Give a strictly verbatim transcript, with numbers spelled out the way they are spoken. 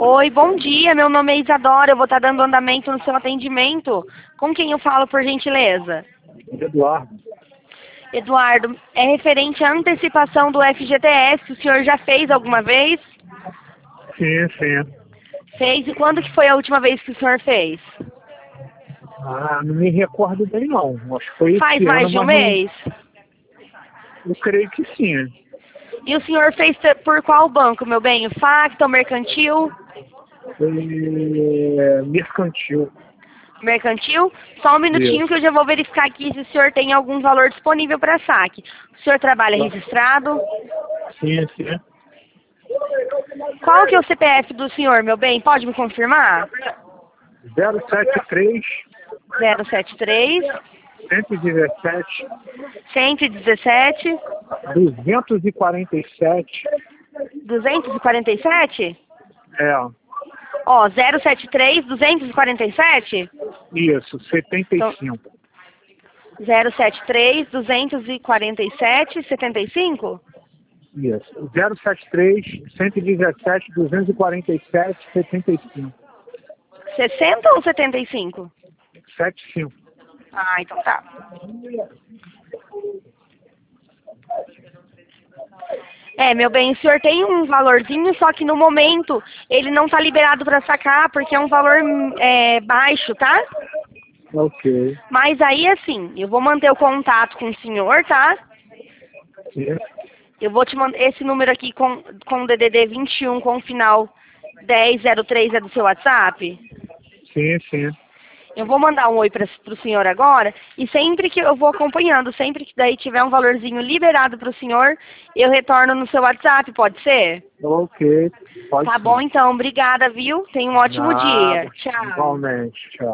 Oi, bom dia. Meu nome é Isadora. Eu vou estar dando andamento no seu atendimento. Com quem eu falo, por gentileza? Eduardo. Eduardo, é referente à antecipação do F G T S. O senhor já fez alguma vez? Sim, sim. Fez. E quando que foi a última vez que o senhor fez? Ah, não me recordo bem não. Acho que foi Faz esse mais ano, de um mas não... mês? Eu creio que sim. E o senhor fez por qual banco, meu bem? O Facto, Mercantil? É... Mercantil. Mercantil? Só um minutinho Isso. que eu já vou verificar aqui se o senhor tem algum valor disponível para saque. O senhor trabalha registrado? Sim, sim. Qual que é o C P F do senhor, meu bem? Pode me confirmar? zero sete três, zero sete três, cento e dezessete, cento e dezessete, duzentos e quarenta e sete. duzentos e quarenta e sete? É, Ó, zero sete três, duzentos e quarenta e sete? isso, setenta Então, e cinco. zero sete três, duzentos e quarenta e sete, setenta e cinco? Isso. zero sete três, cento e dezessete, duzentos e quarenta e sete, setenta e cinco. sessenta ou setenta e cinco? setenta e cinco. Ah, então tá. É, meu bem, o senhor tem um valorzinho, só que no momento ele não tá liberado para sacar, porque é um valor é, baixo, tá? Ok. Mas aí, assim, eu vou manter o contato com o senhor, tá? Sim, Eu vou te mandar esse número aqui com, com o D D D vinte e um com o final dez zero três é do seu WhatsApp. sim. sim. Eu vou mandar um oi para o senhor agora e sempre que eu vou acompanhando, sempre que daí tiver um valorzinho liberado para o senhor, eu retorno no seu WhatsApp, pode ser? Ok, pode Tá sim. bom então, obrigada, viu? Tenha um ótimo dia. Nada. Tchau. Igualmente. Tchau.